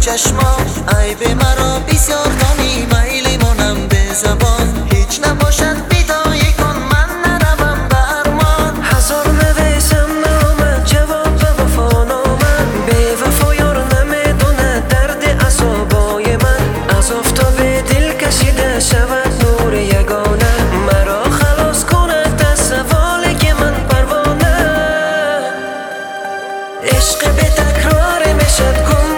چشمان عیب مرا بسیار دانی میلی مانم به زبان هیچ نباشد بیدایی کن من نروم به ارمان هزار نویسم نامه جواب به وفا نامه به وفا یار نمیدونه درد عصابای من از آفتاب دل کشیده شود نور یگانه مرا خلاص کند از سوالی که من پروانه عشق به تکرار میشد